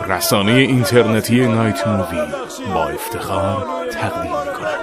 رسانه اینترنتی نایت مووی با افتخار تقدیم می‌کند.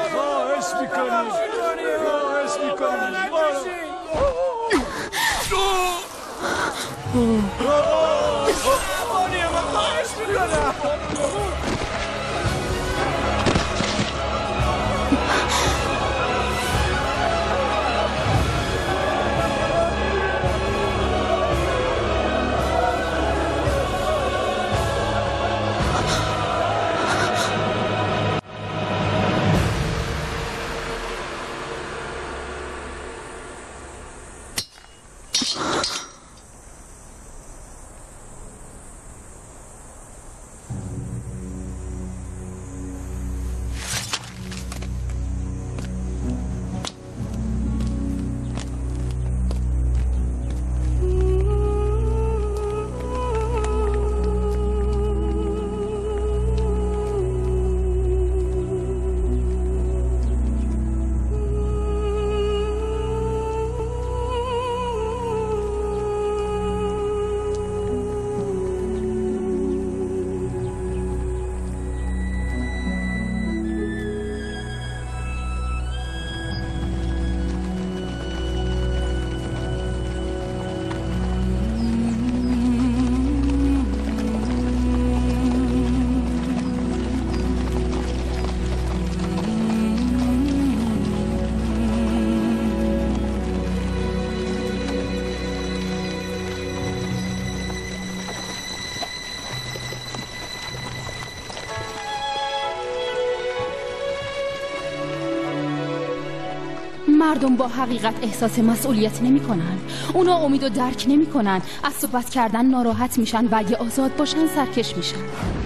مردم با حقیقت احساس مسئولیت نمی کنن. اونا امید و درک نمی کنن. از صحبت کردن ناراحت میشن و اگه آزاد باشن سرکش میشن.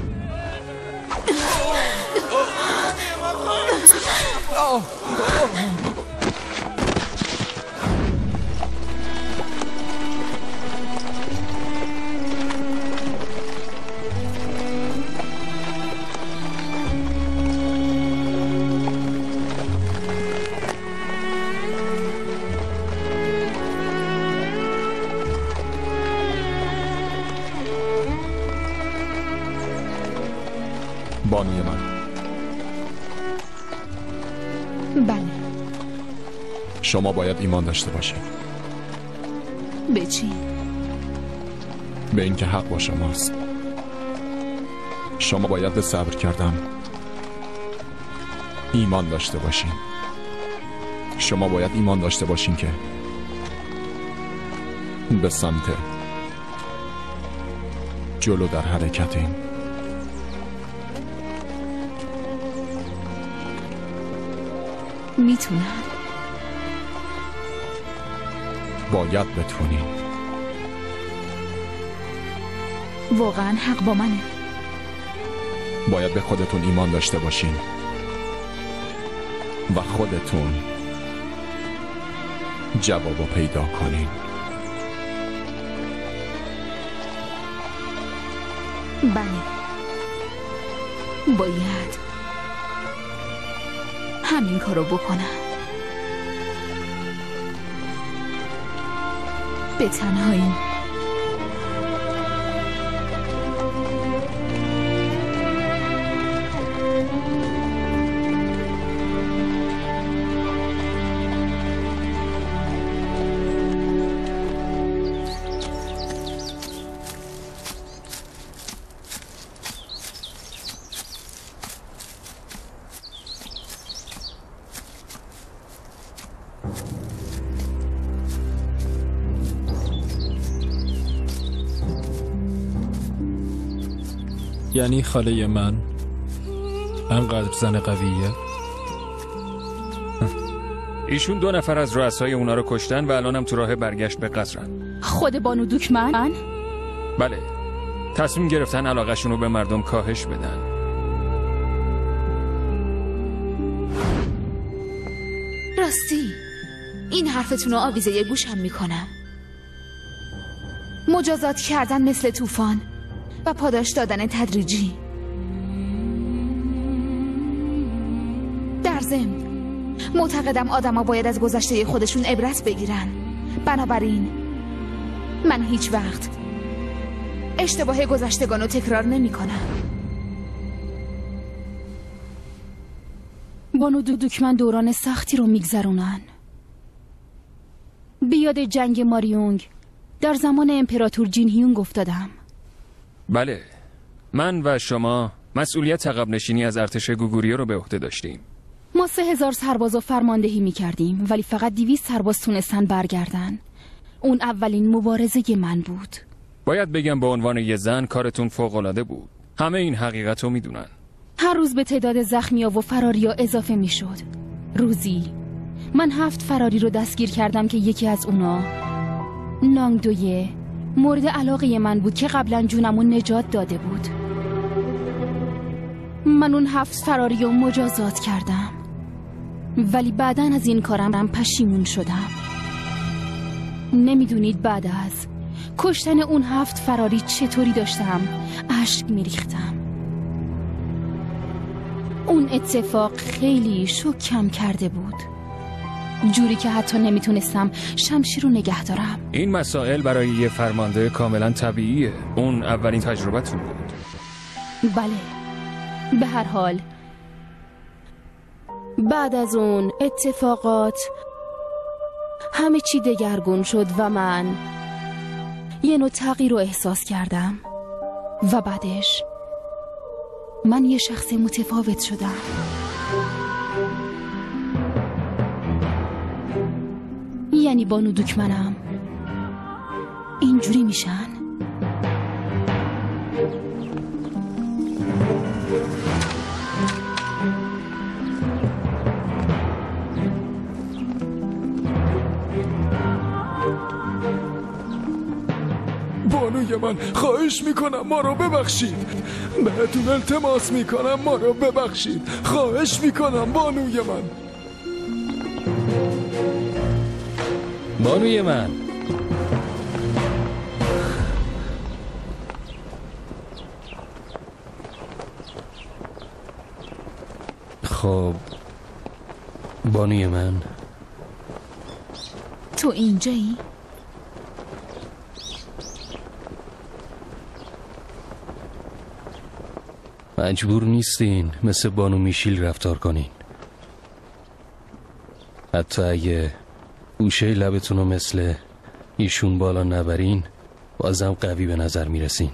بانوی من. بله. شما باید ایمان داشته باشید. به چی؟ به اینکه حق با شماست. شما باید به صبر کردن ایمان داشته باشین. شما باید ایمان داشته باشین که به سمت جلو در حرکتین. میتونم. باید بتونین. واقعا حق با منه. باید به خودتون ایمان داشته باشین و خودتون جوابو پیدا کنین. بله. باید همین کارو بکنم. به تنهایی. یعنی خاله من انقدر زن قویه؟ ایشون 2 نفر از رؤسای اونا رو کشتن و الانم تو راه برگشت به قصرن. خود بانو دوکمن؟ بله. تصمیم گرفتن علاقه‌شون رو به مردم کاهش بدن. راستی این حرفتون رو آویزه گوشم میکنم. مجازات کردن مثل طوفان و پاداش دادن تدریجی. در ضمن معتقدم آدما باید از گذشته خودشون عبرت بگیرن. بنابراین من هیچ وقت اشتباه گذشتگان رو تکرار نمی کنم. بانو دودوکمن دوران سختی رو میگذرونن. بیاد جنگ ماریونگ در زمان امپراتور جین هیونگ افتادم. بله، من و شما مسئولیت عقب نشینی از ارتش گوگوریو رو به عهده داشتیم. ما 3000 سرباز رو فرماندهی میکردیم ولی فقط 200 سرباز تونستن برگردن. اون اولین مبارزه من بود. باید بگم به عنوان یه زن کارتون فوق‌العاده بود. همه این حقیقت رو میدونن. هر روز به تعداد زخمی‌ها و فراریا اضافه میشد. روزی من 7 فراری رو دستگیر کردم که یکی از اونا نانگ دویه مورد علاقه من بود که قبلا جونمون نجات داده بود. من اون 7 فراری رو مجازات کردم ولی بعداً از این کارم پشیمون شدم. نمیدونید بعد از کشتن اون 7 فراری چطوری داشتم اشک میریختم. اون اتفاق خیلی شوکم کرده بود، جوری که حتی نمیتونستم شمشیر رو نگه دارم. این مسائل برای یه فرمانده کاملا طبیعیه. اون اولین تجربتون بود. بله، به هر حال بعد از اون اتفاقات همه چی دگرگون شد و من یه نوع تغییر رو احساس کردم و بعدش من یه شخص متفاوت شدم. یعنی بانو دوکمنم اینجوری میشن. بانوی من، خواهش میکنم ما رو ببخشید. بهتون التماس میکنم ما رو ببخشید. خواهش میکنم بانوی من. بانوی من. خب بانوی من، تو اینجایی؟ مجبور نیستین مثل بانو میشیل رفتار کنین. حتی اگه گوشه لبتون رو مثل ایشون بالا نبرین بازم قوی به نظر میرسین.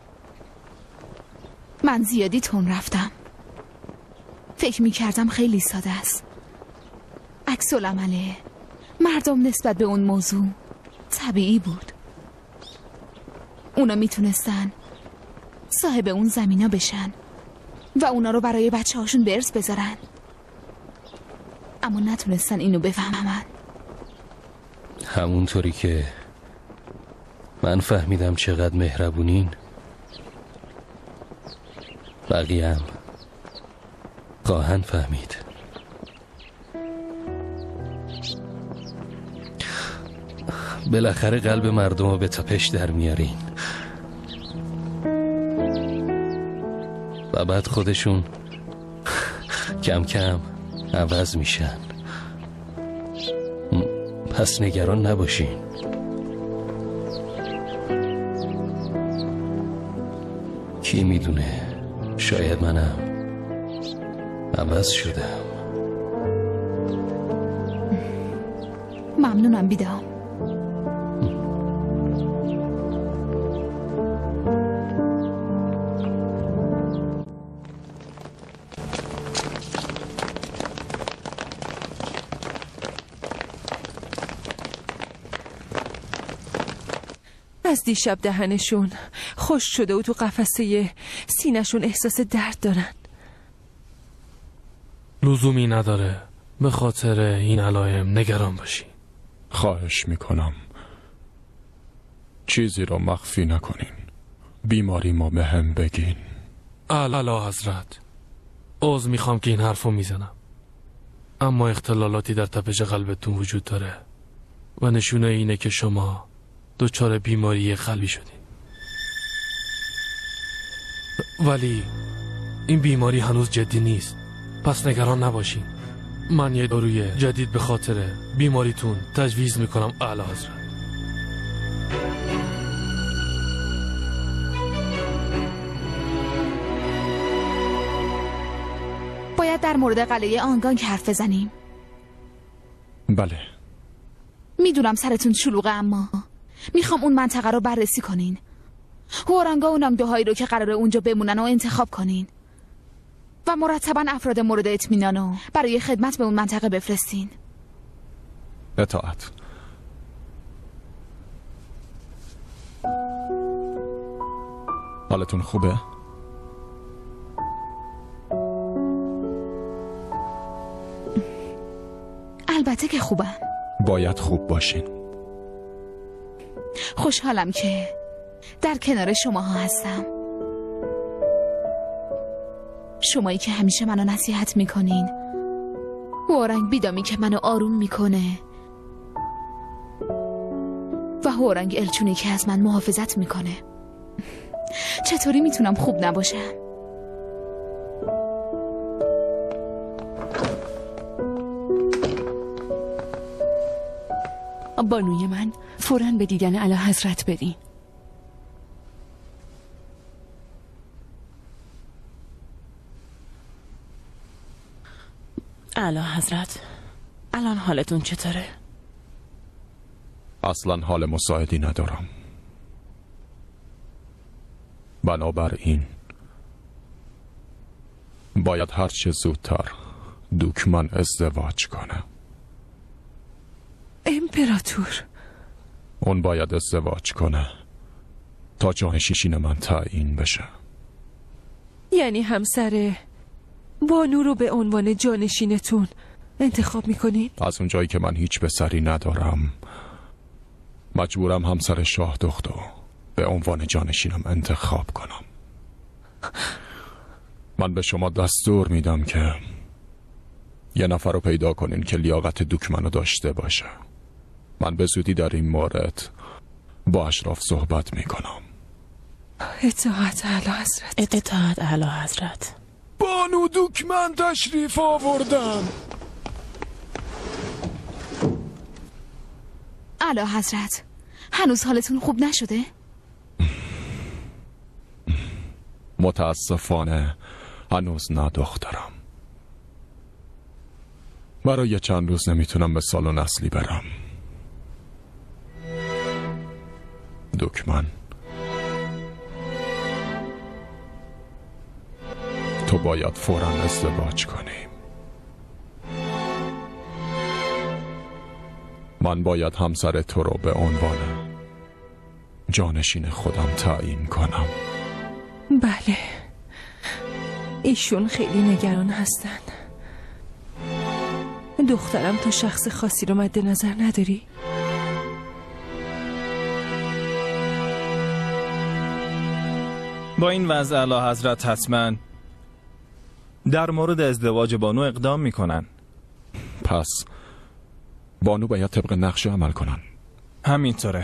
من زیادی تون رفتم. فکر میکردم خیلی ساده است. عکس العمله مردم نسبت به اون موضوع طبیعی بود. اونا میتونستن صاحب اون زمینا بشن و اونا رو برای بچه هاشون به ارث بذارن، اما نتونستن اینو بفهمن. همونطوری که من فهمیدم چقدر مهربونین، بقیه هم خواهن فهمید. بالاخره قلب مردم رو به تپش در میارین و بعد خودشون کم کم عوض میشن. پس نگران نباشین. کی میدونه، شاید منم عوض شدم. ممنونم بیدام. از دیشب دهنشون خوش شده و تو قفسه سینه‌شون احساس درد دارن. لزومی نداره به خاطر این علائم نگران باشی. خواهش میکنم چیزی رو مخفی نکنین. بیماری ما به هم بگین. اعلی حضرت، عذر میخوام که این حرفو میزنم، اما اختلالاتی در تپش قلبتون وجود داره و نشونه اینه که شما دچار بیماری قلبی شدین. ولی این بیماری هنوز جدی نیست، پس نگران نباشین. من یه داروی جدید به خاطر بیماریتون تجویز میکنم اعلی حضرت. باید در مورد قلعه آنگانگ حرف بزنیم. بله. میدونم سرتون شلوغه، اما میخوام اون منطقه رو بررسی کنین. هورانگا و نامدوهایی رو که قراره اونجا بمونن و انتخاب کنین و مرتباً افراد مورد اطمینانو برای خدمت به اون منطقه بفرستین. اطاعت. حالتون خوبه؟ البته که خوبم. باید خوب باشین. خوشحالم که در کنار شماها هستم. شمایی که همیشه منو نصیحت میکنین، هورنگ بیدامی که منو آروم میکنه و هورنگ الچونی که از من محافظت میکنه. چطوری میتونم خوب نباشم؟ بانوی من، فوراً به دیدن اعلی حضرت برین. اعلی حضرت، الان حالتون چطوره؟ اصلا حال مساعدی ندارم. بنابراین باید هر چه زودتر دوکمن ازدواج کنه. امپراتور، اون باید ازدواج کنه تا جانشین من تعیین بشه. یعنی همسر بانو رو به عنوان جانشینتون انتخاب میکنین؟ از اون جایی که من هیچ پسری ندارم، مجبورم همسر شاه دختو به عنوان جانشینم انتخاب کنم. من به شما دستور میدم که یه نفر رو پیدا کنین که لیاقت دوکمنو داشته باشه. من به زودی در این مورد با اشراف صحبت میکنم. اطاعت اعلی حضرت. اطاعت اعلی حضرت. بانو دوکمن تشریف آوردن. اعلی حضرت، هنوز حالتون خوب نشده؟ متاسفانه هنوز نه دخترم. برای چند روز نمیتونم به سالن اصلی برم. دوکمن، تو باید فوراً ازدواج کنی. من باید همسر تو رو به عنوان جانشین خودم تعیین کنم. بله، ایشون خیلی نگران هستن. دخترم تو شخص خاصی رو مد نظر نداری؟ با این وضع اعلی حضرت حتما در مورد ازدواج بانو اقدام میکنن. پس بانو باید طبق نقشه عمل کنن. همینطوره،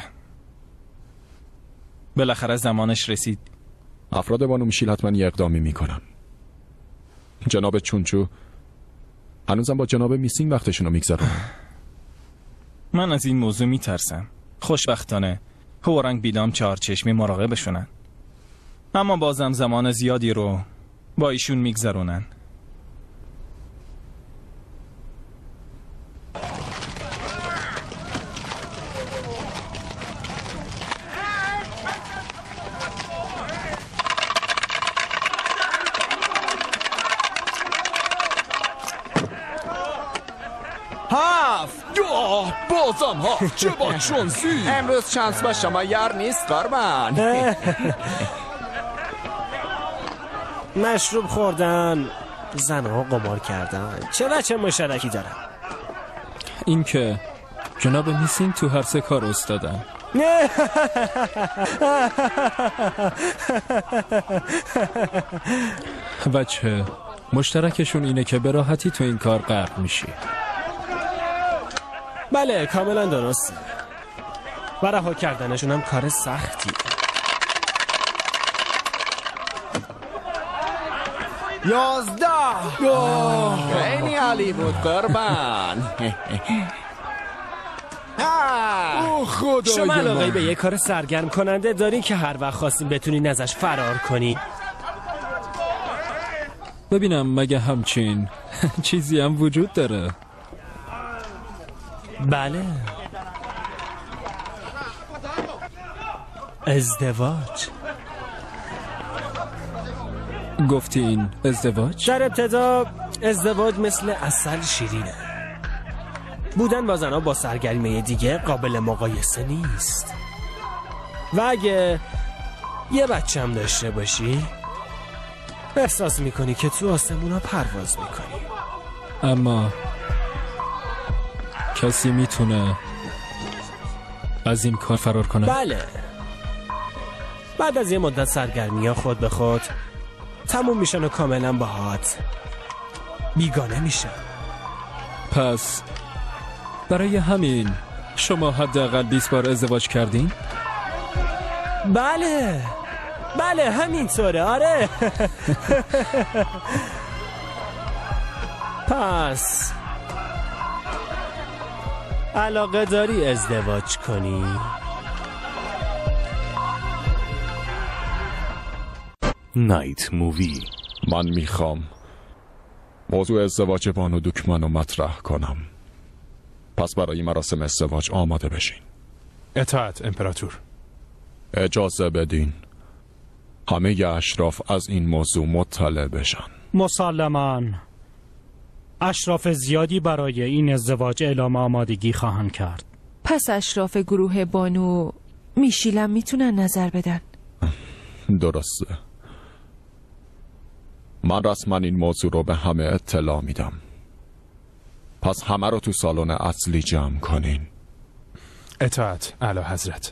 بالاخره زمانش رسید. افراد بانو میشیل حتما یه اقدامی میکنن. جناب چونچو هنوزم با جناب میسینگ وقتشون رو میگذرونن. من از این موضوع میترسم. خوشبختانه هورنگ بیدام چهارچشمی مراقبشونن، اما بازم زمان زیادی رو با ایشون میگذرونن. بازم هفت چه با شانسی. امروز شانس با شما یار نیست قربان. مشروب خوردن، زنها قمار کردن، چه وجه مشترکی دارن؟ این که جناب میسینگ تو هر سه کار استادن. وجه مشترکشون اینه که به راحتی تو این کار غرق میشی. بله کاملا درسته و رها کردنشون هم کار سختی. 11 خیلی عالی بود قربان. شما علاقه به یه کار سرگرم کننده دارین که هر وقت خواستین بتونین ازش فرار کنین؟ ببینم مگه همچین چیزی هم وجود داره؟ بله، ازدواج. گفتین ازدواج؟ در ابتدا ازدواج مثل عسل شیرینه. بودن با زنها با سرگرمی دیگه قابل مقایسه نیست. و اگه یه بچه هم داشته باشی احساس میکنی که تو آسمونا پرواز میکنی. اما کسی میتونه از این کار فرار کنه؟ بله، بعد از یه مدت سرگرمی ها خود به خود تموم میشن و کاملا باهات بیگانه میشن. پس برای همین شما حداقل 20 بار ازدواج کردین؟ بله همینطوره. آره. پس علاقه داری ازدواج کنی؟ نایت مووی. من میخوام موضوع ازدواج بانو دوکمن رو مطرح کنم. پس برای مراسم ازدواج آماده بشین. اطاعت امپراتور. اجازه بدین همه اشراف از این موضوع مطلع بشن. مسلماً اشراف زیادی برای این ازدواج اعلام آمادگی خواهند کرد. پس اشراف گروه بانو میشیلم میتونن نظر بدن؟ درسته. من رسما این موضوع رو به همه اطلاع میدم. پس همه رو تو سالن اصلی جمع کنین. اطاعت اعلی حضرت.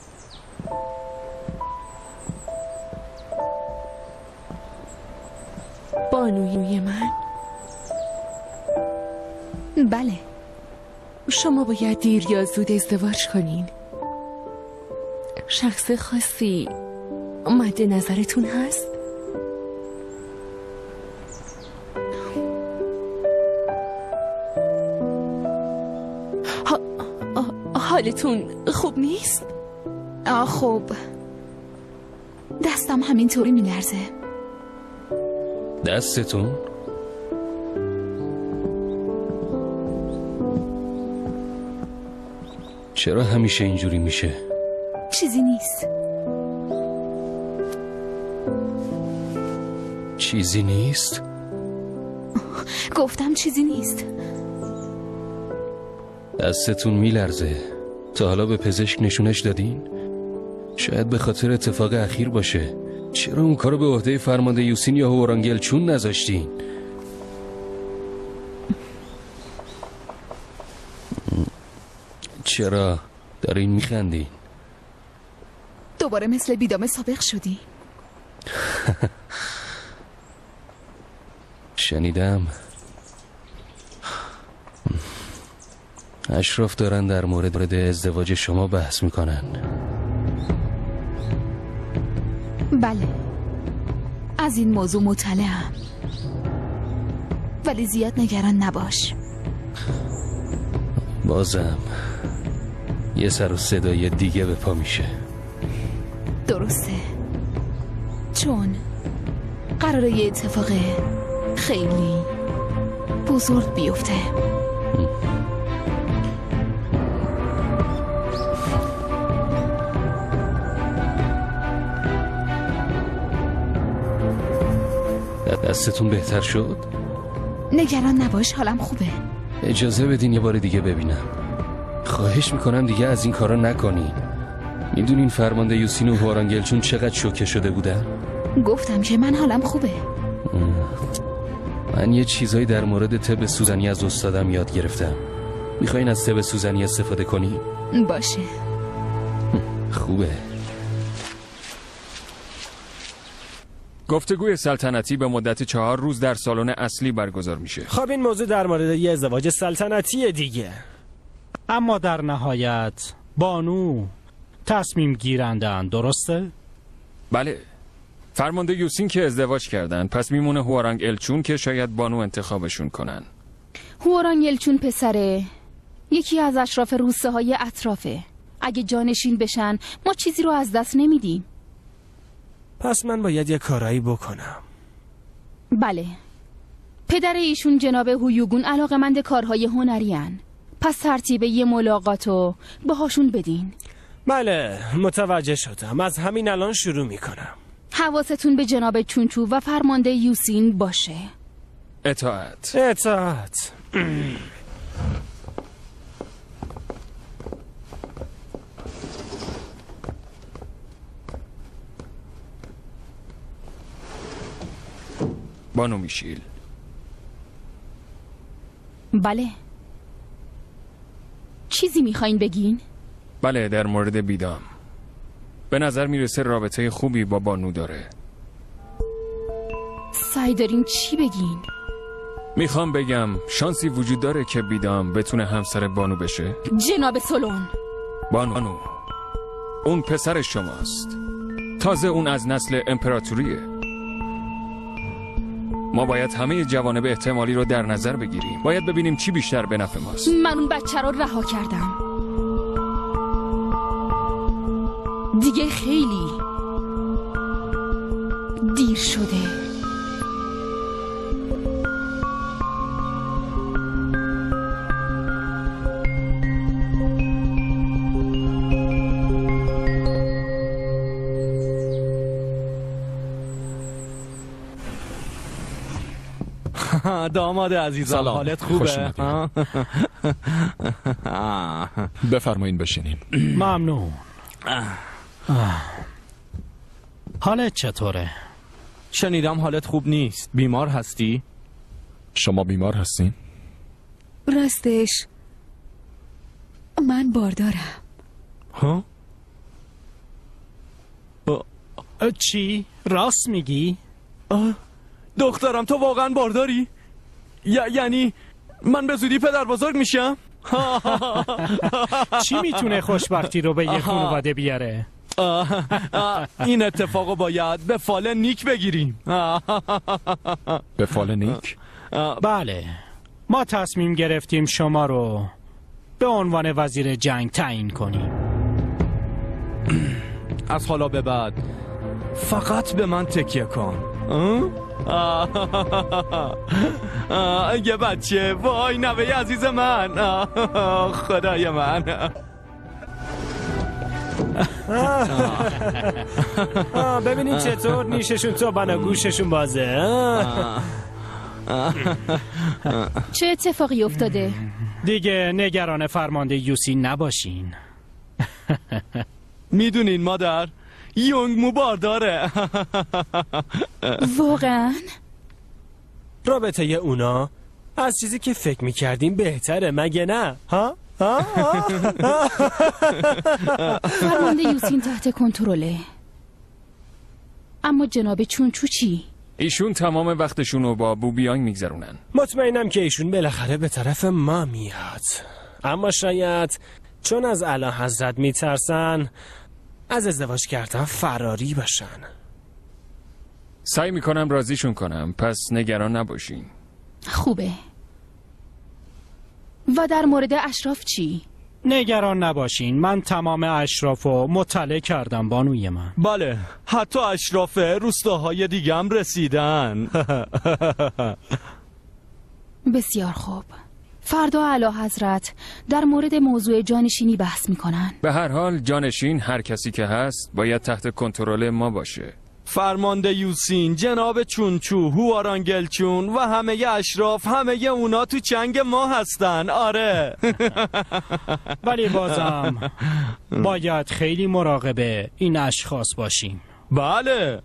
بانوی من؟ بله. شما باید دیر یا زود ازدواج کنین. شخص خاصی مد نظرتون هست؟ حالتون خوب نیست؟ خب دستم همینطوری میلرزه. دستتون؟ چرا همیشه اینجوری میشه؟ چیزی نیست. چیزی نیست؟ گفتم چیزی نیست. دستتون میلرزه. تا حالا به پزشک نشونش دادین؟ شاید به خاطر اتفاق اخیر باشه. چرا اون کارو به عهده فرمانده یوسین یا هورانگل چون نذاشتین؟ چرا دارین میخندین؟ دوباره مثل بیدام سابق شدی. شنیدم اشراف دارن در مورد ازدواج شما بحث میکنن. بله، از این موضوع مطلعم، ولی زیاد نگران نباش. بازم یه سر و صدای دیگه به پا میشه. درسته، چون قراره یه اتفاق خیلی بزرگ بیفته. دستتون بهتر شد؟ نگران نباش، حالم خوبه. اجازه بدین یه بار دیگه ببینم. خواهش میکنم دیگه از این کارا نکنین. میدونین فرمانده یوسین و هورانگل چون چقدر شوکه شده بودن؟ گفتم که من حالم خوبه. من یه چیزایی در مورد طب سوزنی از استادم یاد گرفتم. میخواین از طب سوزنی استفاده کنی؟ باشه. خوبه. گفتگوی سلطنتی به مدت 4 روز در سالن اصلی برگزار میشه. خب این موضوع در مورد یه ازدواج سلطنتی دیگه. اما در نهایت بانو تصمیم گیرندن، درسته؟ بله. فرمانده یوسین که ازدواج کردن، پس میمونه هوارانگ الچون که شاید بانو انتخابشون کنن. هوارانگ الچون پسره، یکی از اشراف روسه های اطرافه. اگه جانشین بشن ما چیزی رو از دست نمیدیم. پس من باید یه کارایی بکنم. بله، پدر ایشون جناب هویوگون علاقه‌مند کارهای هنری هن. پس ترتیب یه ملاقاتو باهاشون بدین. بله متوجه شدم. از همین الان شروع میکنم. حواستون به جناب چونچو و فرمانده یوسین باشه. اطاعت. بانو میشیل. بله. چیزی میخواین بگین؟ بله، در مورد بیدام. به نظر میرسه رابطه خوبی با بانو داره. سعی دارین چی بگین؟ میخوام بگم شانسی وجود داره که بیدام بتونه همسر بانو بشه. جناب سولون، بانو اون پسر شماست. تازه اون از نسل امپراتوریه. ما باید همه جوانب احتمالی رو در نظر بگیریم. باید ببینیم چی بیشتر به نفع ماست. من اون بچه رو رها کردم. دیگه خیلی دیر شده. داماد عزیزم، حالت خوبه؟ بفرمایین بشینین. ممنون. حالت چطوره؟ شنیدم حالت خوب نیست. بیمار هستی؟ شما بیمار هستین؟ راستش من باردارم. ها؟ چی؟ راست میگی؟ دخترم تو واقعا بارداری؟ یعنی من به زودی پدر بزرگ میشم؟ چی میتونه خوشبختی رو به یه خانواده بیاره؟ این اتفاقو باید به فال نیک بگیریم. به فال نیک؟ بله، ما تصمیم گرفتیم شما رو به عنوان وزیر جنگ تعیین کنیم. از حالا به بعد فقط به من تکیه کن. یه بچه، وای نوه عزیز من، خدای من. ببینید چطور نیششون تو بنا گوششون بازه. چه اتفاقی افتاده؟ دیگه نگران فرمانده یوسین نباشین. میدونین مادر، یونگ مو بارداره. واقعا؟ رابطه اونا از چیزی که فکر میکردیم بهتره، مگه نه؟ ها؟ فرمانده یوسین تحت کنترله. اما جناب چونچو چی؟ ایشون تمام وقتشون رو با بوبیانگ میگذرونن. مطمئنم که ایشون بالاخره به طرف ما میاد. اما شاید چون از اعلی حضرت میترسن از ازدواج کردن فراری باشن. سعی میکنم راضیشون کنم، پس نگران نباشین. خوبه. و در مورد اشراف چی؟ نگران نباشین، من تمام اشرافو مطلع کردم بانوی من. بله، حتی اشراف روستاهای دیگه هم رسیدن. بسیار خوب. فردا اعلی حضرت در مورد موضوع جانشینی بحث میکنن. به هر حال جانشین هر کسی که هست باید تحت کنترل ما باشه. فرمانده یوسین، جناب چونچو، هوارانگلچون و همه اشراف، همه اونا تو چنگ ما هستن. آره. ولی بازم باید خیلی مراقب این اشخاص باشیم. بله.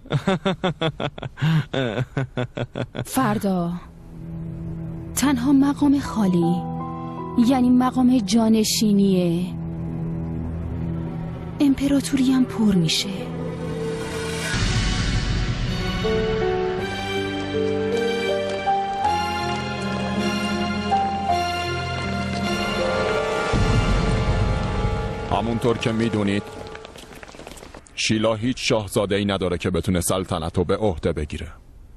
فردا تنها مقام خالی، یعنی مقام جانشینی امپراتوری هم پر میشه. همونطور که میدونید شیلا هیچ شاهزاده‌ای نداره که بتونه سلطنت رو به عهده بگیره.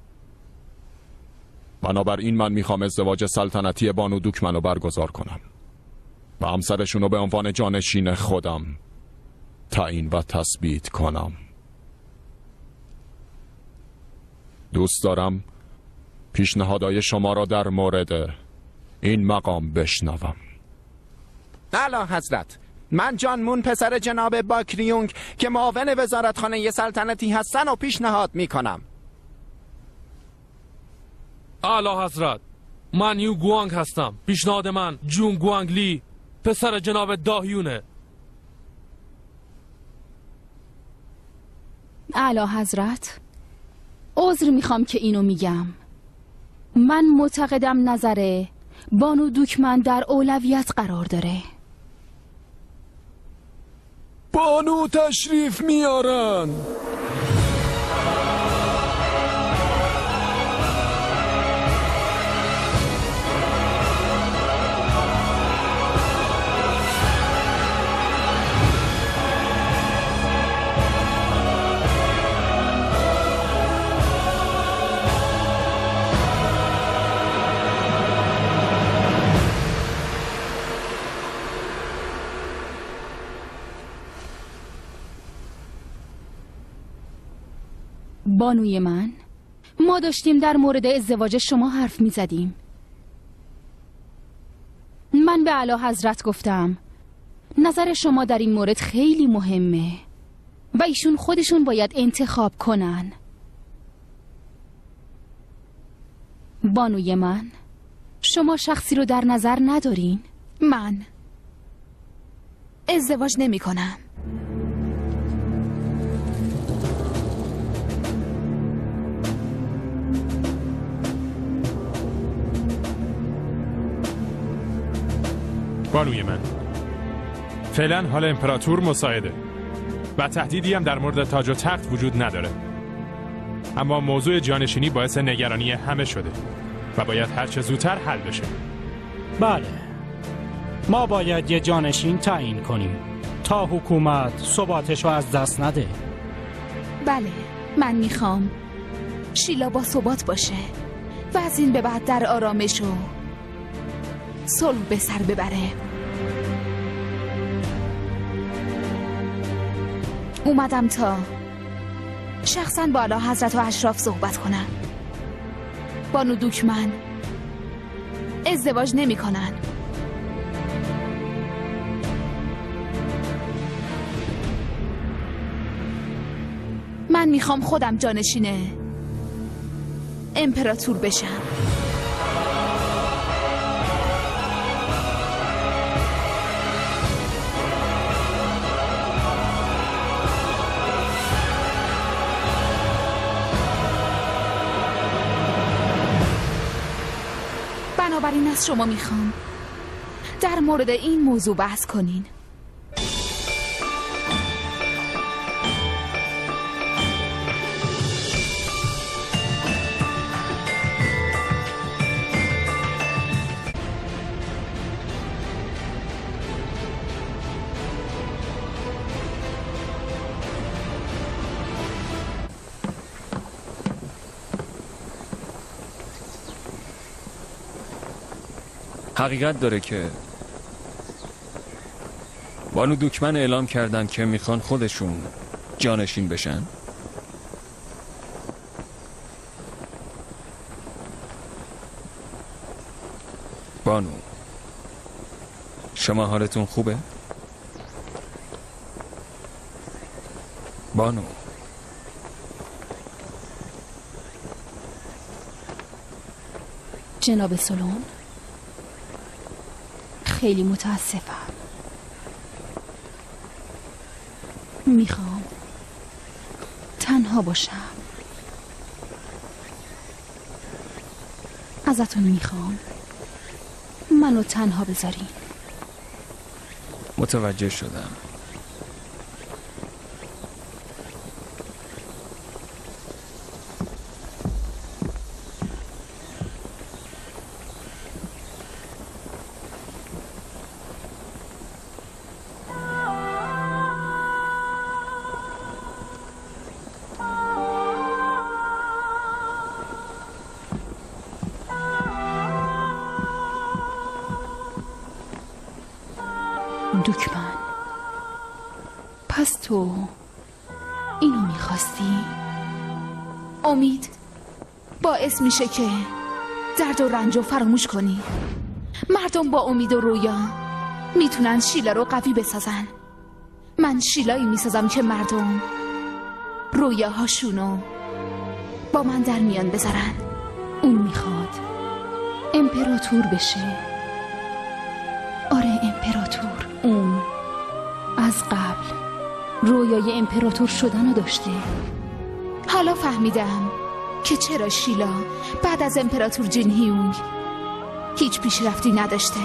بنابراین من میخوام ازدواج سلطنتی بانو دوکمن رو برگزار کنم و همسرشون رو به عنوان جانشین خودم تعیین و تثبیت کنم. دوست دارم پیشنهادهای شما را در مورد این مقام بشنوم. اعلی حضرت، من جان مون پسر جناب باکریونگ که معاون وزارتخانه سلطنتی هستن و پیشنهاد میکنم. اعلی حضرت، من یو گوانگ هستم. پیشنهاد من جون گوانگ لی پسر جناب داهیونه. اعلی حضرت، عذر میخوام که اینو میگم. من معتقدم نظر بانو دوکمن در اولویت قرار داره. بانو تشریف میارن. بانوی من، ما داشتیم در مورد ازدواج شما حرف می زدیم. من به اعلی حضرت گفتم نظر شما در این مورد خیلی مهمه و ایشون خودشون باید انتخاب کنن. بانوی من، شما شخصی رو در نظر ندارین؟ من ازدواج نمی کنم. بانوی من، فعلا حال امپراتور مساعده و تهدیدی هم در مورد تاج و تخت وجود نداره، اما موضوع جانشینی باعث نگرانی همه شده و باید هرچه زودتر حل بشه. بله، ما باید یه جانشین تعیین کنیم تا حکومت ثباتش رو از دست نده. بله، من میخوام شیلا با ثبات باشه و از این به بعد در آرامش و صلح به سر ببره. اومدم تا شخصا با اعلی حضرت و اشراف صحبت کنم. بانو دوکمن ازدواج نمی کنن. من میخوام خودم جانشین امپراتور بشم. بنابراین از شما میخوام در مورد این موضوع بحث کنین. حقیقت داره که بانو دوکمن اعلام کردن که میخوان خودشون جانشین بشن. بانو، شما حالتون خوبه؟ بانو، جناب سلون، خیلی متاسفم. میخوام تنها باشم. ازتون میخوام منو تنها بذارین. متوجه شدم. دوکمن، پس تو اینو میخواستی؟ امید باعث میشه که درد و رنج رو فراموش کنی. مردم با امید و رویا میتونن شیلا رو قوی بسازن. من شیلایی میسازم که مردم رویاهاشونو با من در میان بذارن. اون میخواد امپراتور بشه. آره امپراتور. اون از قبل رویای امپراتور شدن رو داشته. حالا فهمیدم که چرا شیلا بعد از امپراتور جین هیونگ هیچ پیشرفتی نداشته.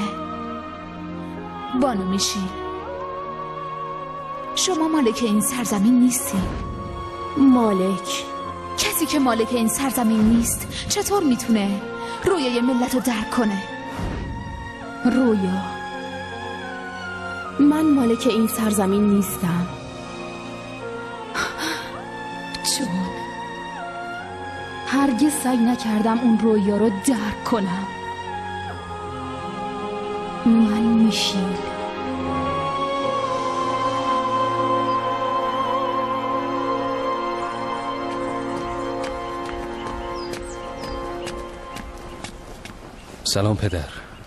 بانو میشیل، شما مالک این سرزمین نیستی. مالک؟ کسی که مالک این سرزمین نیست چطور میتونه رویای ملت رو درک کنه؟ رویا؟ من مالک این سرزمین نیستم چون هرگز سعی نکردم اون رویا رو درک کنم. من میشیل. سلام پدر.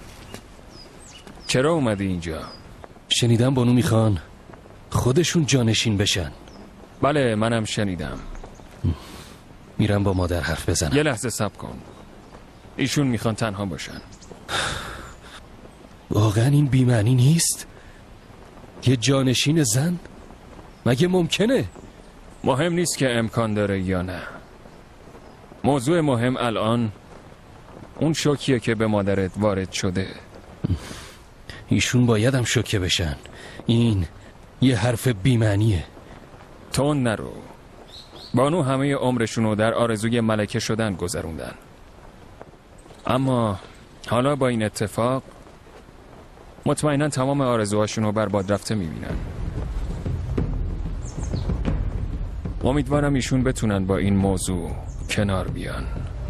چرا اومدی اینجا؟ شنیدم بانو میخوان خودشون جانشین بشن. بله منم شنیدم. میرم با مادر حرف بزنم. یه لحظه صبر کن. ایشون میخوان تنها باشن. واقعا این بی‌معنی نیست؟ یه جانشین زن؟ مگه ممکنه؟ مهم نیست که امکان داره یا نه. موضوع مهم الان اون شوکیه که به مادرت وارد شده. ایشون بایدم شوکه بشن. این یه حرف بی‌معنیه. تون نرو. بانو همه عمرشونو در آرزوی ملکه شدن گذروندن. اما حالا با این اتفاق مطمئنا تمام آرزوهاشونو برباد رفته میبینن. امیدوارم ایشون بتونن با این موضوع کنار بیان.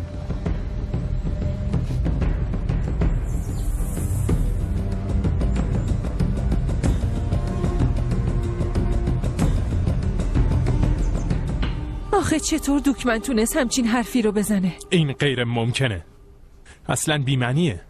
آخه چطور دوکمن تونست همچین حرفی رو بزنه؟ این غیر ممکنه. اصلا بی‌معنیه.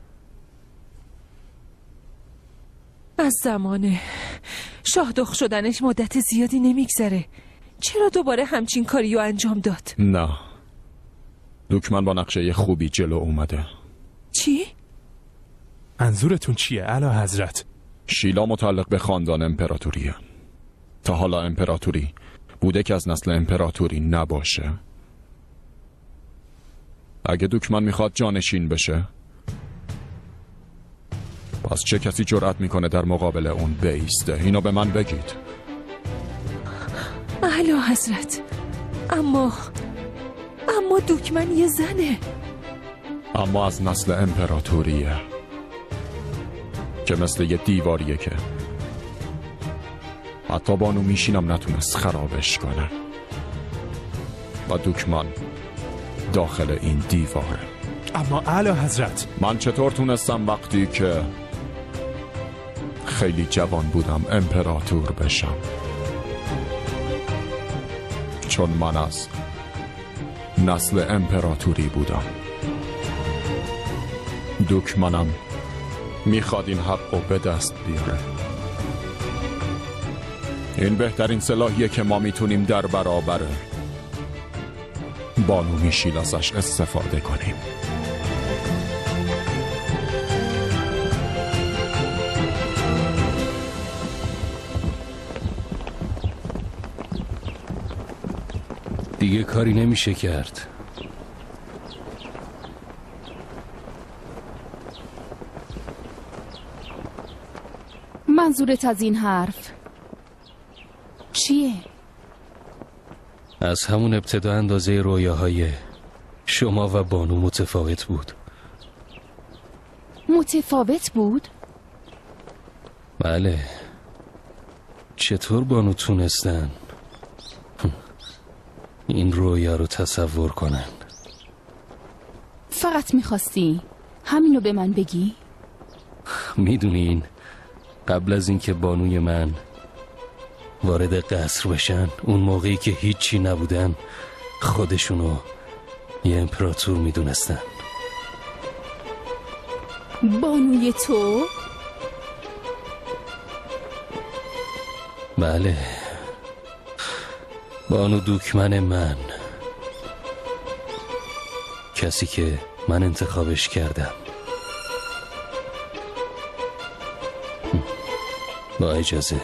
از زمان شاهدخ شدنش مدت زیادی نمیگذره. چرا دوباره همچین کاری رو انجام داد؟ نه، دوکمن با نقشه خوبی جلو اومده. چی؟ منظورتون چیه اعلی حضرت؟ شیلا متعلق به خاندان امپراتوریه. تا حالا امپراتوری بوده که از نسل امپراتوری نباشه. اگه دوکمن میخواد جانشین بشه، پس چه کسی جرأت میکنه در مقابل اون بایسته؟ اینو به من بگید. اعلی حضرت، اما دوکمن یه زنه. اما از نسل امپراتوریه که مثل یه دیواریه که حتی بانو میشینم نتونست خرابش کنه. و دوکمن داخل این دیواره. اما اعلی حضرت، من چطور تونستم وقتی که خیلی جوان بودم امپراتور بشم؟ چون من از نسل امپراتوری بودم. دوکمنم میخواد این حق رو به دست بیاره. این بهترین سلاحیه که ما میتونیم در برابر بانو میشیل ازش استفاده کنیم. دیگه کاری نمیشه کرد. منظورت از این حرف چیه؟ از همون ابتدا اندازه رویاهای شما و بانو متفاوت بود. متفاوت بود؟ بله. چطور بانو تونستن این رویا رو تصور کنن؟ فقط میخواستی همینو به من بگی؟ میدونین قبل از اینکه بانوی من وارد قصر بشن، اون موقعی که هیچی نبودن، خودشونو یه امپراتور میدونستن. بانوی تو؟ بله، بانو دوکمن من، کسی که من انتخابش کردم. با اجازه.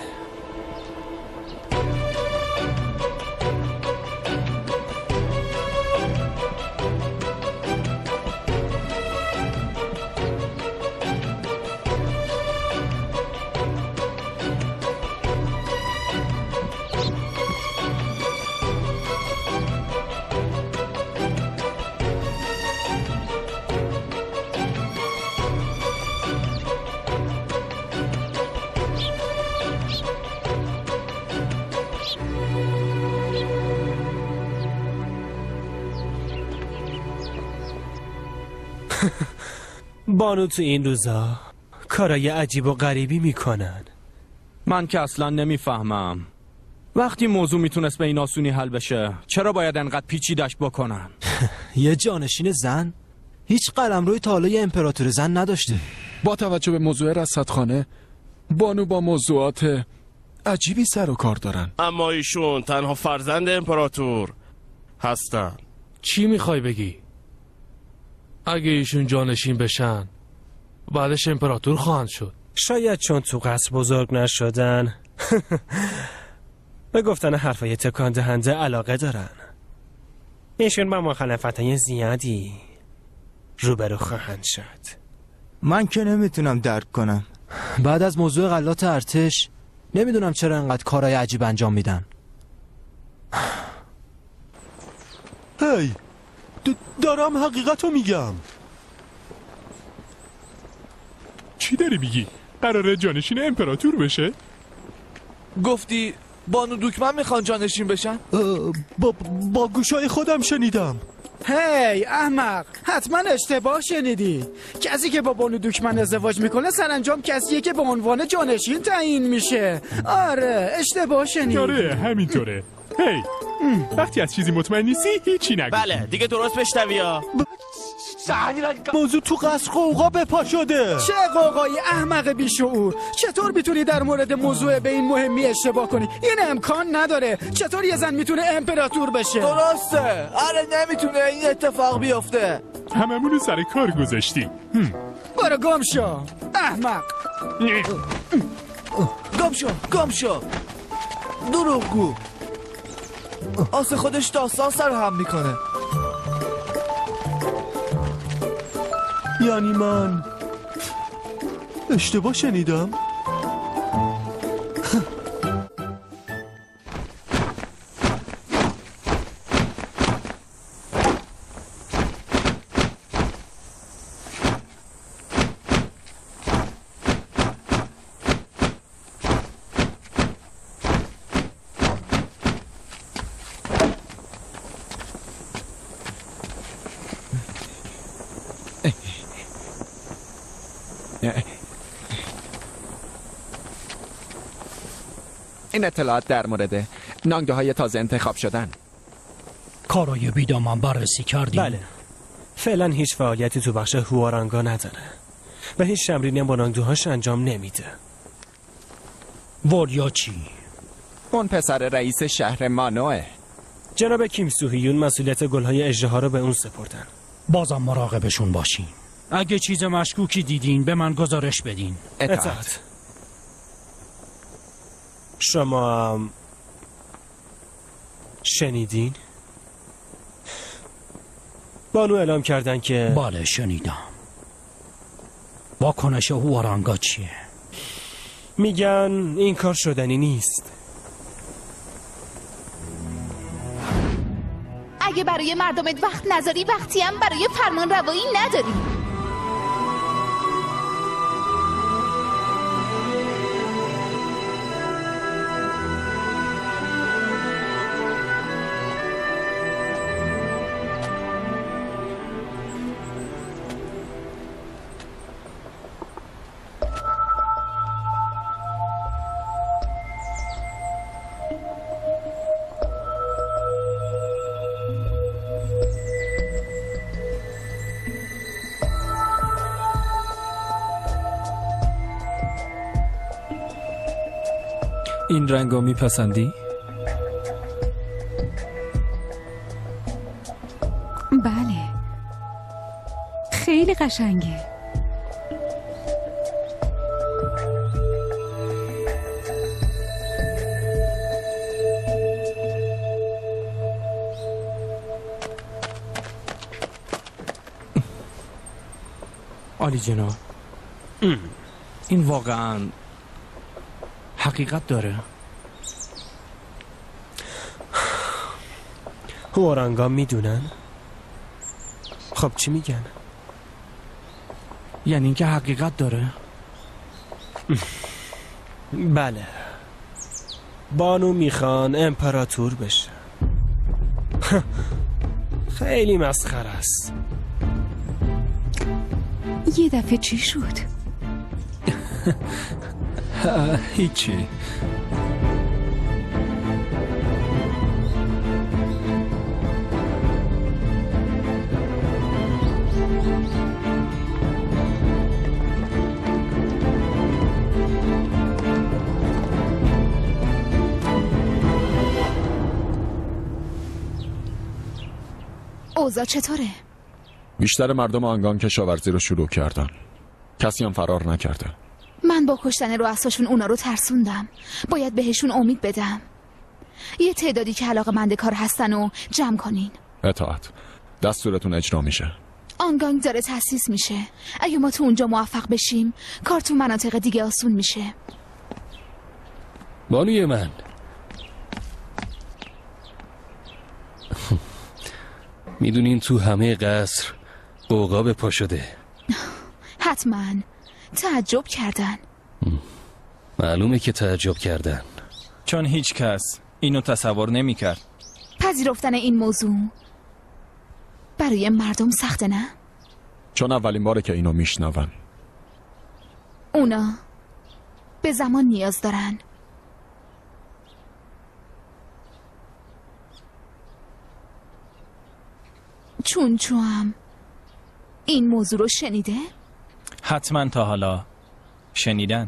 بانو تو این روزا کارای عجیب و غریبی میکنن. من که اصلا نمیفهمم وقتی موضوع میتونست به این آسونی حل بشه چرا باید انقدر پیچیدش بکنن؟ یه جانشین زن؟ هیچ قلمروی تا حالا یه امپراتور زن نداشته. با توجه به موضوع رصدخانه بانو با موضوعات عجیبی سر و کار دارن. اما ایشون تنها فرزند امپراتور هستن. چی میخوای بگی؟ اگه ایشون جانشین بشن بعدش امپراتور خواهند شد. شاید چون تو قصر بزرگ نشدن به گفتن حرفای تکان دهنده علاقه دارن. ایشون با مخالفتای زیادی روبرو خواهند شد. من که نمیتونم درک کنم. بعد از موضوع غلات ارتش نمیدونم چرا انقدر کارهای عجیب انجام میدن. هی دارم حقیقتو میگم. چی داری میگی؟ قراره جانشین امپراتور بشه؟ گفتی بانو دوکمن میخوان جانشین بشن؟ با گوشای خودم شنیدم. هی احمق، حتما اشتباه شنیدی. کسی که با بانو دوکمن ازدواج میکنه سرانجام کسیه که به عنوان جانشین تعیین میشه. آره اشتباه شنیدی. آره همینطوره. هی وقتی از چیزی مطمئن نیستی هیچی نگو. بله دیگه درست بشنوی ها. موضوع تو قصر قوقا به پا شده. چه قوقای احمق بیشعور؟ چطور میتونی در مورد موضوع به این مهمی اشتباه کنی؟ این امکان نداره. چطور یه زن میتونه امپراتور بشه؟ درسته. آره نمیتونه این اتفاق بیفته. هممونو سر کار گذاشتی. برو گم شو احمق. گم شو دروغگو. آسه خودش داستان سر هم میکنه. یعنی من اشتباه شنیدم؟ این اطلاعات در مورد نانگه های تازه انتخاب شدن. کارای بیدامن بررسی کردیم؟ بله. فعلا هیچ فعالیتی تو بخش هوارانگا نداره و هیچ تمرینی با نانگهاش انجام نمیده. وریا چی؟ اون پسر رئیس شهر مانوه. جناب کیم سوهیون مسئولیت گلهای اژدها رو به اون سپردن. بازم مراقبشون باشین. اگه چیز مشکوکی دیدین به من گزارش بدین. اطاعت. شما شنیدین؟ بانو اعلام کردن که بله شنیدم. واکنش هوارانگا چیه؟ میگن این کار شدنی نیست. اگه برای مردمت وقت نذاری وقتی هم برای فرمان روایی نداری. این رنگو میپسندی؟ بله، خیلی قشنگه. عالی جناب، این واقعا حقیقت داره؟ هوارانگا میدونن؟ خب چی میگن؟ یعنی اینکه حقیقت داره؟ بله، بانو میخوان امپراتور بشه. خیلی مسخره است. یه دفعه چی شد؟ هیچی. اوضاع چطوره؟ بیشتر مردم آنگان کشاورزی رو شروع کردن. کسی هم فرار نکرده. من با کشتن رؤساشون اونا رو ترسوندم. باید بهشون امید بدم. یه تعدادی که علاقه‌مند کار هستن و جمع کنین. اطاعت. دستورتون اجرا میشه. آنگانگ داره تأسیس میشه. اگه ما تو اونجا موفق بشیم کار تو مناطق دیگه آسون میشه. بانوی من، میدونین تو همه قصر قوقا پا شده. حتما تعجب کردن. معلومه که تعجب کردن، چون هیچ کس اینو تصور نمی کرد. پذیرفتن این موضوع برای مردم سخته، نه؟ چون اولین باره که اینو میشنون. اونا به زمان نیاز دارن. چون هم این موضوع رو شنیده؟ حتما تا حالا شنیدن.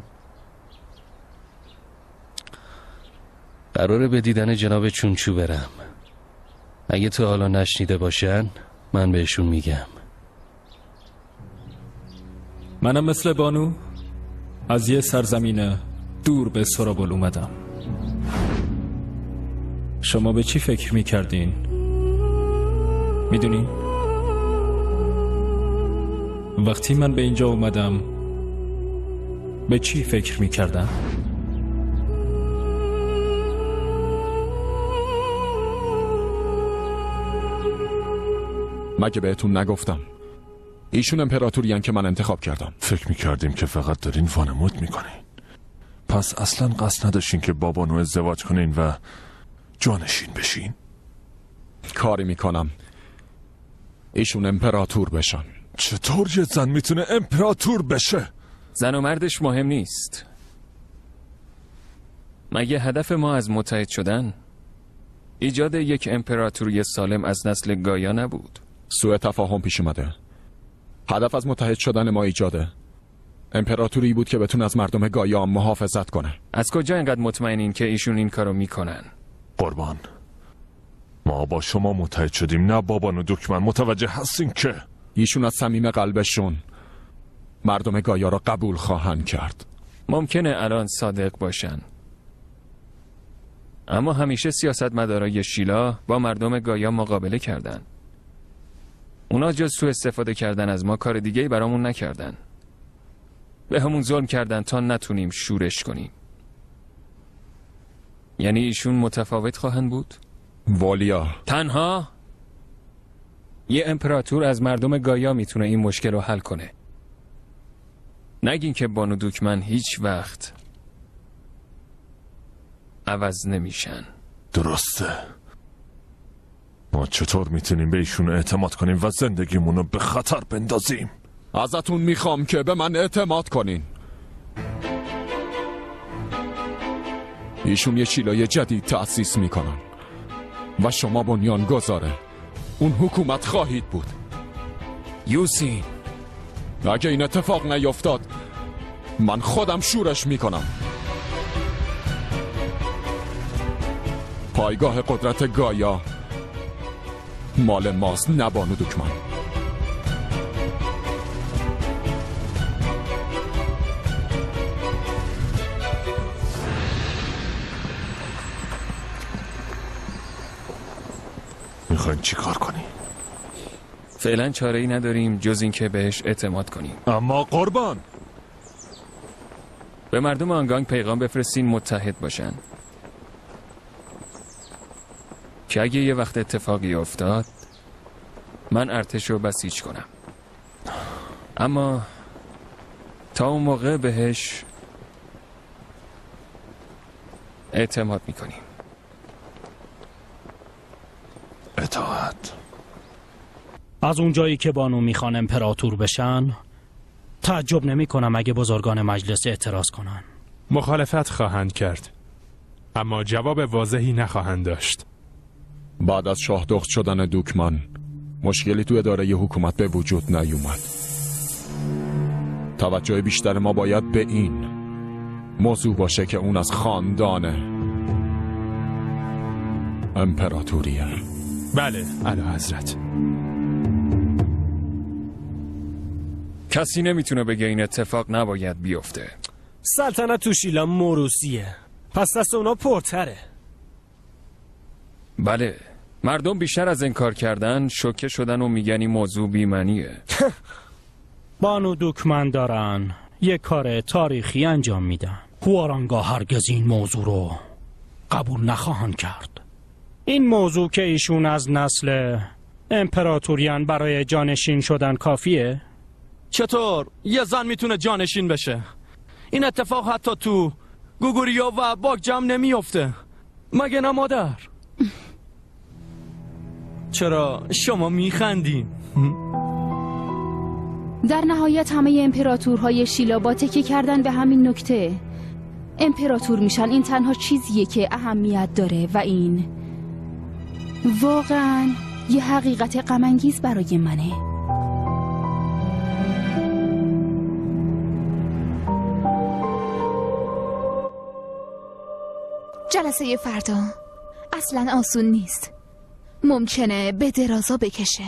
قراره به دیدن جناب چونچو برم. اگه تا حالا نشنیده باشن من بهشون میگم. منم مثل بانو از یه سرزمین دور به سرابل اومدم. شما به چی فکر میکردین؟ میدونین؟ وقتی من به اینجا اومدم به چی فکر میکردم؟ مگه بهتون نگفتم ایشون امپراتورین که من انتخاب کردم؟ فکر میکردیم که فقط دارین وانمود میکنین. پس اصلا قصد نداشتین که با بانو ازدواج کنین و جانشین بشین؟ کاری میکنم ایشون امپراتور بشن. چطور یه زن میتونه امپراتور بشه؟ زن و مردش مهم نیست. مگه هدف ما از متحد شدن ایجاد یک امپراتوری سالم از نسل گایا نبود؟ سوء تفاهم پیش اومده. هدف از متحد شدن ما ایجاده امپراتوری بود که بتونه از مردم گایا محافظت کنه. از کجا اینقدر مطمئنین که ایشون این کارو میکنن؟ قربان، ما با شما متحد شدیم، نه بابان و دکمن. متوجه هستین که ایشون از صمیم قلبشون مردم گایا را قبول خواهند کرد. ممکنه الان صادق باشن، اما همیشه سیاستمدارای شیلا با مردم گایا مقابله کردن. اونا جز سوء استفاده کردن از ما کار دیگه‌ای برامون نکردن. به همون ظلم کردن تا نتونیم شورش کنیم. یعنی ایشون متفاوت خواهند بود؟ والیا، تنها یه امپراتور از مردم گایا میتونه این مشکل رو حل کنه. نگین که بانو دوکمن هیچ وقت عوض نمیشن. درسته. ما چطور میتونیم به ایشون اعتماد کنیم و زندگیمونو به خطر بندازیم؟ ازتون میخوام که به من اعتماد کنین. ایشون یه شیلای جدید تأسیس میکنن و شما بنیانگذاره اون حکومت خواهید بود. یوسین، اگه این اتفاق نیفتاد من خودم شورش میکنم. پایگاه قدرت گایا مال ماست، نه بانو دوکمان. میخواین چی کار کنی؟ فعلا چاره‌ای نداریم جز این که بهش اعتماد کنیم. اما قربان، به مردم آنگانگ پیغام بفرستین متحد باشن که اگه یه وقت اتفاقی افتاد من ارتش رو بسیج کنم. اما تا اون موقع بهش اعتماد میکنیم. اطاعت. از اونجایی که بانو میخوان امپراتور بشن، تعجب نمی کنم اگه بزرگان مجلس اعتراض کنن. مخالفت خواهند کرد، اما جواب واضحی نخواهند داشت. بعد از شاه دخت شدن دوکمان مشکلی تو اداره ی حکومت به وجود نیومد. توجه بیشتر ما باید به این موضوع باشه که اون از خاندان امپراتوریه. بله اعلیحضرت. کسی نمیتونه بگه این اتفاق نباید بیفته. سلطنت تو شیلا موروثیه، پس دست اونا پرتره. بله، مردم بیشتر از انکار کردن شوکه شدن و میگن این موضوع بی‌معنیه. بانو دوکمان دارن یک کار تاریخی انجام میدن. هوارانگا هرگز این موضوع رو قبول نخواهند کرد. این موضوع که ایشون از نسل امپراتوریان برای جانشین شدن کافیه؟ چطور یه زن میتونه جانشین بشه؟ این اتفاق حتی تو گوگوریا و باگجم نمیفته، مگه نه مادر؟ چرا شما میخندین؟ در نهایت همه امپراتورهای شیلا با تکیه کردن به همین نکته امپراتور میشن. این تنها چیزیه که اهمیت داره و این واقعا یه حقیقت غم انگیز برای منه. جلسه فردا اصلا آسون نیست، ممکنه به درازا بکشه.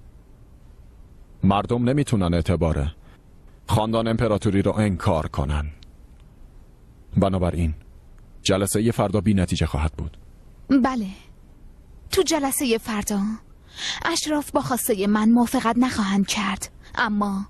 مردم نمیتونن اعتبار خاندان امپراتوری رو انکار کنن. بنابراین جلسه فردا بی نتیجه خواهد بود. بله، تو جلسه فردا اشراف با خواسته من موافقت نخواهند کرد، اما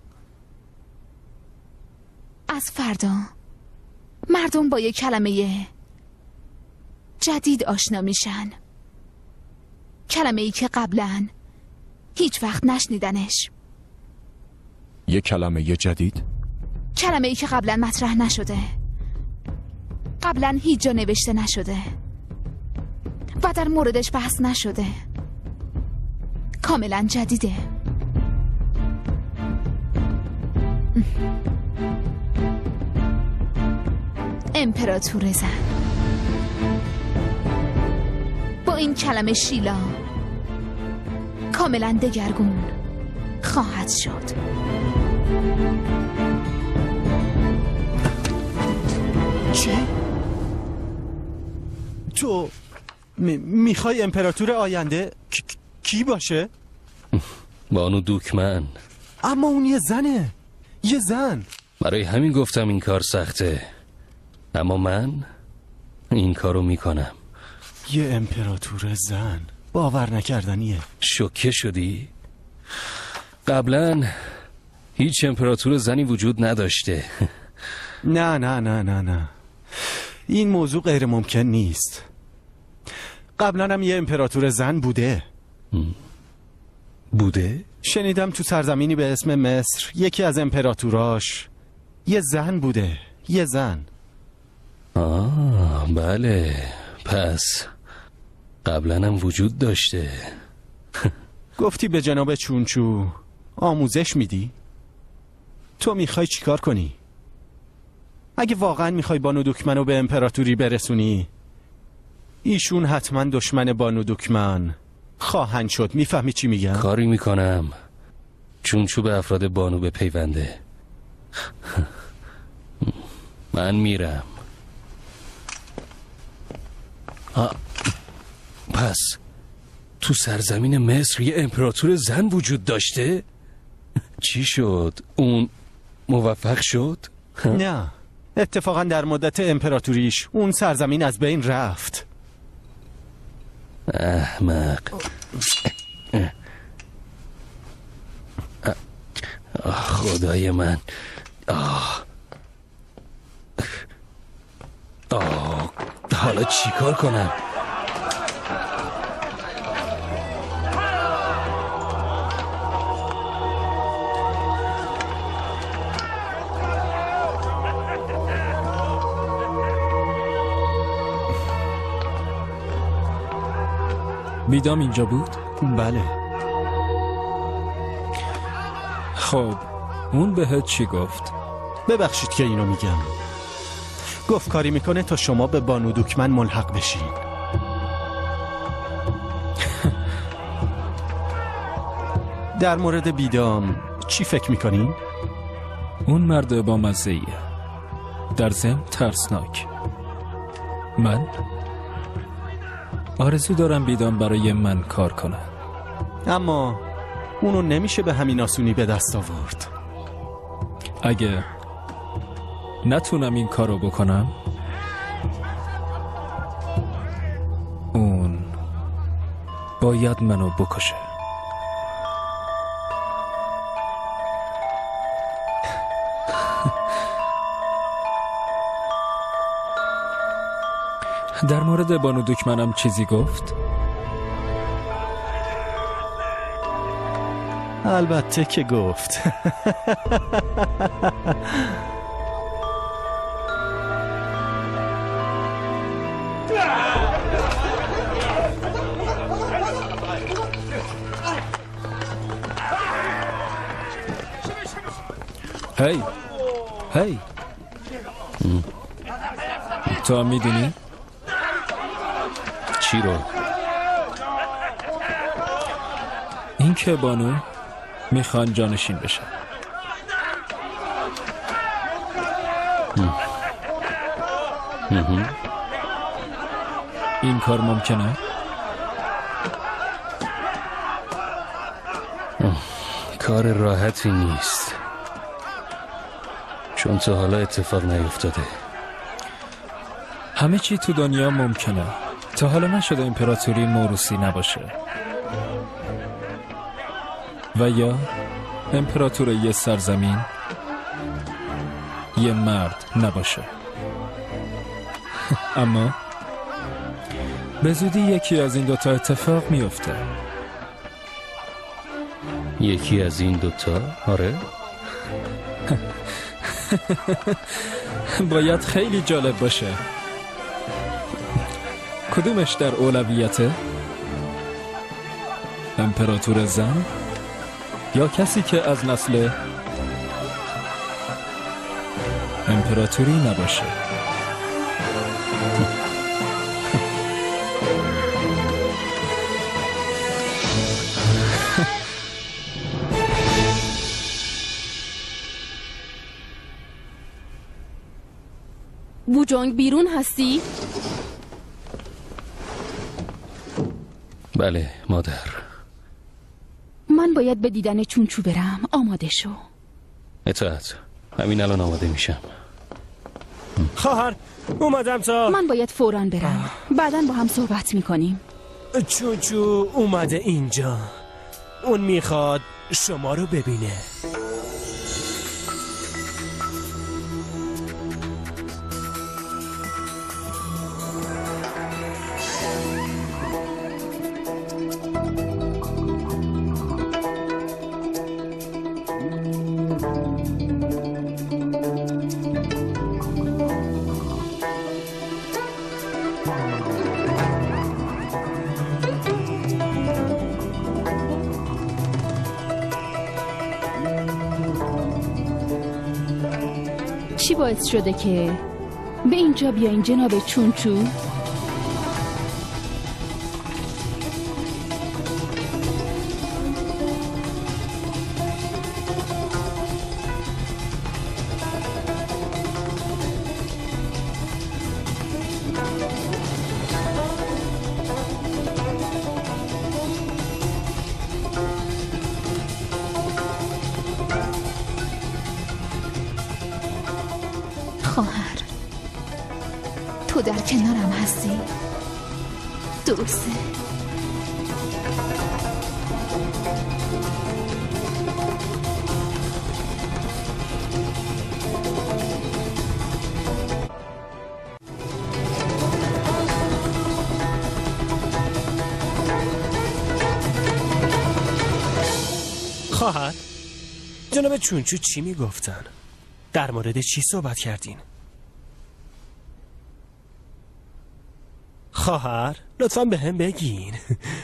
از فردا مردم با یک کلمه جدید آشنا میشن، کلمه ای که قبلا هیچ وقت نشنیدنش. یک کلمه جدید؟ کلمه ای که قبلا مطرح نشده، قبلا هیچ جا نوشته نشده و در موردش بحث نشده، کاملا جدیده. امپراتور زن. با این کلمه شیلا کاملا دگرگون خواهد شد. چی؟ تو میخوای امپراتور آینده کی باشه؟ بانو دوکمان. اما اون یه زنه، یه زن. برای همین گفتم این کار سخته، اما من این کارو میکنم. یه امپراتور زن، باور نکردنیه. شوکه شدی؟ قبلا هیچ امپراتور زنی وجود نداشته. نه نه نه نه نه، این موضوع غیر ممکن نیست. قبلا هم یه امپراتور زن بوده. بوده؟ شنیدم تو سرزمینی به اسم مصر یکی از امپراتوراش یه زن بوده، یه زن. بله، پس قبلا هم وجود داشته. گفتی به جناب چونچو آموزش میدی؟ تو میخوای چیکار کنی؟ اگه واقعا میخوای بانو دوکمنو به امپراتوری برسونی، ایشون حتما دشمن بانو دوکمن خواهند شد. میفهمی چی میگم؟ کاری میکنم چونچو به افراد بانو بپیونده. من میرم. پس تو سرزمین مصر یه امپراتور زن وجود داشته؟ چی شد؟ اون موفق شد؟ نه، اتفاقا در مدت امپراتوریش اون سرزمین از بین رفت. احمق. خدای من. حالا چی کار کنم؟ بیدام اینجا بود؟ بله. خب اون بهت چی گفت؟ ببخشید که اینو میگم. گفت کاری میکنه تا شما به بانو دوکمن ملحق بشین. در مورد بیدام چی فکر میکنین؟ اون مرد با مزه‌ایه، در ضمن ترسناک. من آرزو دارم بیدام برای من کار کنه، اما اونو نمیشه به همین آسونی به دست آورد. اگه نتونم این کارو بکنم، اون باید منو بکشه. در مورد بانو دوکمنم چیزی گفت؟ البته که گفت. هی تو میدونی؟ چی رو؟ این که بانو میخوان جانشین بشن. این کار ممکنه؟ کار راحتی نیست، چون تا حالا اتفاق نیفتاده. همه چی تو دنیا ممکنه، تا حالا نشده امپراتوری موروثی نباشه و یا امپراتور یه سرزمین یه مرد نباشه. اما به زودی یکی از این دوتا اتفاق میفته. یکی از این دوتا؟ آره. باید خیلی جالب باشه. کدومش در اولویته؟ امپراتور زن یا کسی که از نسل امپراتوری نباشه؟ بوجونگ بیرون هستی؟ بله مادر. من باید به دیدن چونچو برم. آماده شو. اطاعت. همین الان آماده میشم. خواهر اومدم تا من باید فوراً برم. بعداً با هم صحبت میکنیم. چونچو اومده اینجا. اون میخواد شما رو ببینه. چی باعث شده که به اینجا بیاین جناب چونچو؟ خواهر، تو در کنارم هستی، درسته؟ خواهر، جناب چونچو چی میگفتن؟ در مورد چی صحبت کردین؟ خواهر، لطفاً به هم بگین.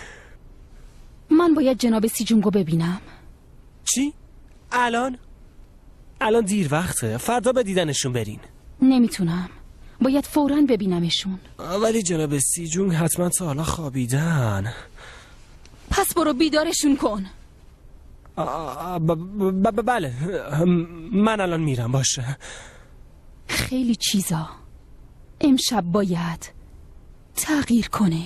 من باید جناب سیجونگو ببینم. چی؟ الان دیر وقته، فردا به دیدنشون برین. نمیتونم، باید فوراً ببینمشون. ولی جناب سیجونگ حتما تا حالا خوابیدن. پس برو بیدارشون کن. بله، من الان میرم. باشه. خیلی چیزا امشب باید تغییر کنه.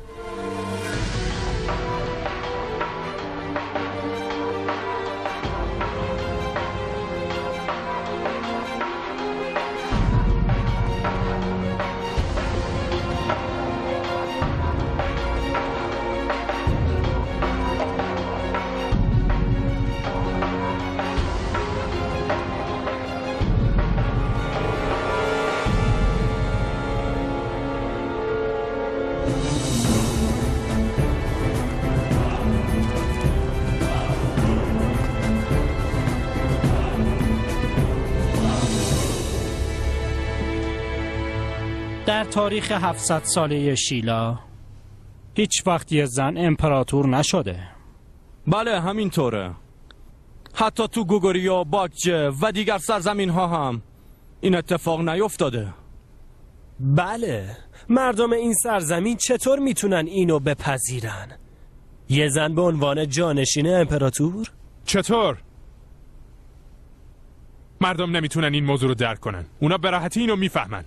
در تاریخ 700 ساله شیلا هیچ وقت یه زن امپراتور نشده. بله همینطوره. حتی تو گوگوریا، باکجه و دیگر سرزمین ها هم این اتفاق نیفتاده. بله، مردم این سرزمین چطور میتونن اینو بپذیرن؟ یه زن به عنوان جانشین امپراتور؟ چطور؟ مردم نمیتونن این موضوع رو درک کنن. اونا به راحتی اینو میفهمن.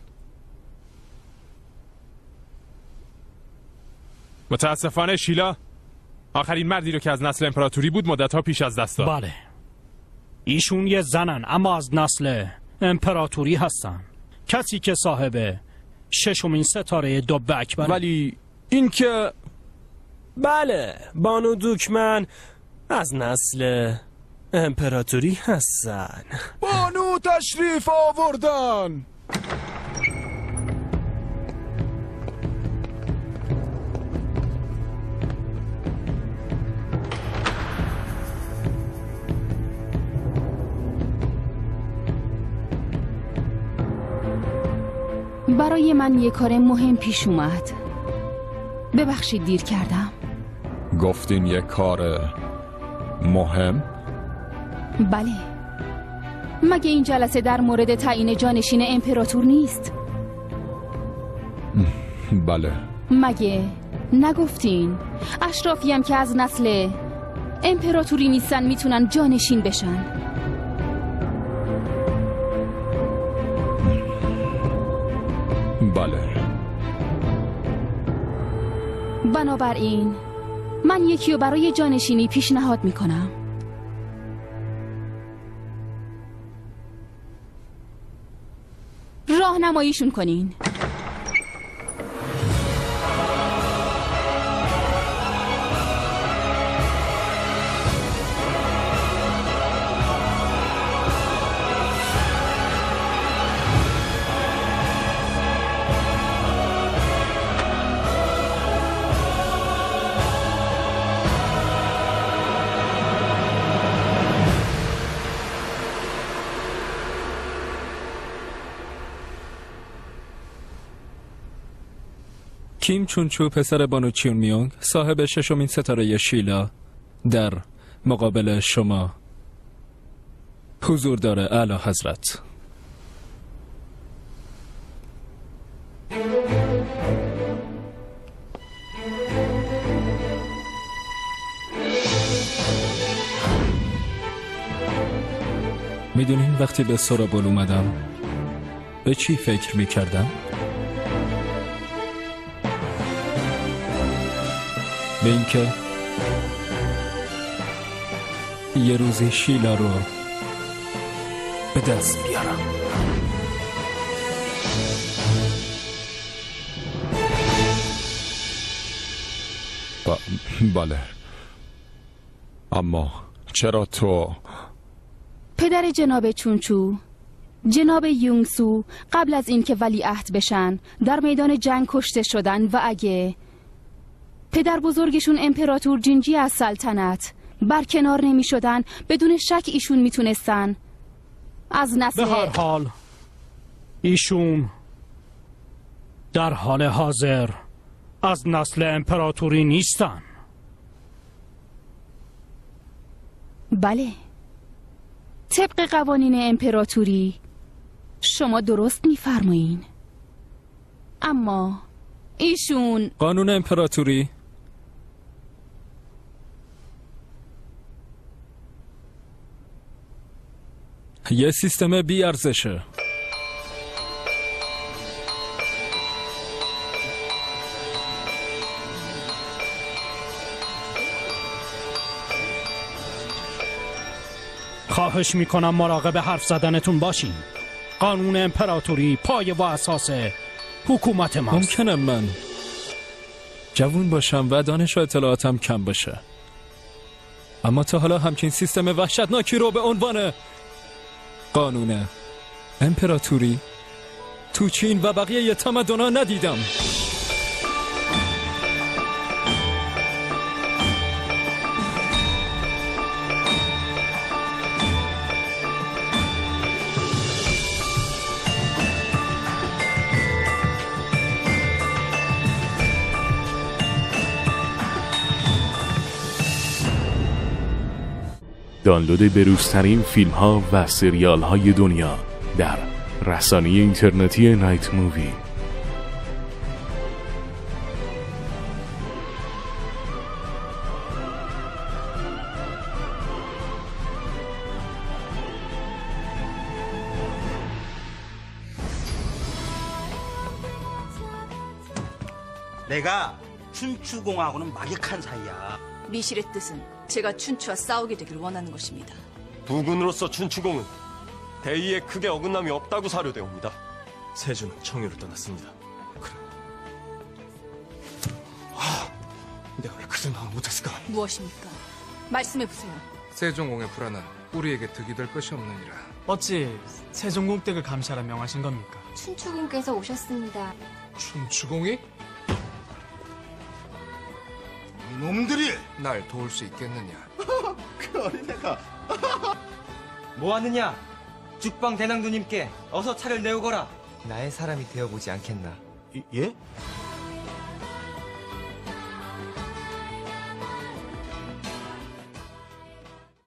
متاسفانه شیلا آخرین مردی رو که از نسل امپراتوری بود مدت‌ها پیش از دست داد. بله، ایشون یه زنن اما از نسل امپراتوری هستن. کسی که صاحب 6مین ستاره دب اکبر. ولی این که بله، بانو دوکمن از نسل امپراتوری هستن. بانو تشریف آوردن. برای من یه کار مهم پیش اومد. ببخشید دیر کردم. گفتین یه کار مهم؟ بله. مگه این جلسه در مورد تعیین جانشین امپراتور نیست؟ بله. مگه نگفتین اشرافی هم که از نسل امپراتوری نیستن میتونن جانشین بشن؟ بله. بنابراین من یکی رو برای جانشینی پیشنهاد میکنم. راهنماییشون کنین. کیم چونچو پسر بانو چیونمیونگ صاحب 6مین ستاره شیلا در مقابل شما حضور داره اعلی حضرت. میدونین وقتی به سورابول اومدم به چی فکر میکردم؟ به اینکه یه روزی شیلا رو به دست بیارم. بله. اما چرا تو؟ پدر جناب چونچو، جناب یونگسو قبل از اینکه ولیعهد بشن در میدان جنگ کشته شدن و اگه پدر بزرگشون امپراتور جینجی از سلطنت برکنار نمی شدن بدون شک ایشون میتونستن از نسل. به هر حال ایشون در حال حاضر از نسل امپراتوری نیستن. بله، طبق قوانین امپراتوری شما درست میفرمایین، اما ایشون قانون امپراتوری یه سیستم بی ارزشه. خواهش میکنم مراقب حرف زدنتون باشین. قانون امپراتوری پایه و اساس حکومت ماست. ممکنه من جوون باشم و دانش و اطلاعاتم کم باشه، اما تا حالا همچین سیستم وحشتناکی رو به عنوان قانون امپراتوری تو چین و بقیه تمدن‌ها ندیدم. دانلود بروزترین فیلم ها و سریال های دنیا در رسانه اینترنتی نایت مووی. 내가 춘추공하고는 막역한 사이야. 미실의 뜻은 제가 춘추와 싸우게 되길 원하는 것입니다. 부군으로서 춘추공은 대의에 크게 어긋남이 없다고 사료되옵니다. 세주는 청유를 떠났습니다. 그래. 내가 왜 그 생각을 못했을까? 무엇입니까? 말씀해보세요. 세종공의 불안은 우리에게 득이 될 것이 없느니라. 어찌 세종공 댁을 감시하라 명하신 겁니까? 춘추공께서 오셨습니다. 춘추공이? 놈들이 날 도울 수 있겠느냐? 그 어린애가 뭐 하느냐? 죽방 대낭두님께 어서 차를 내오거라. 나의 사람이 되어보지 않겠나? 예?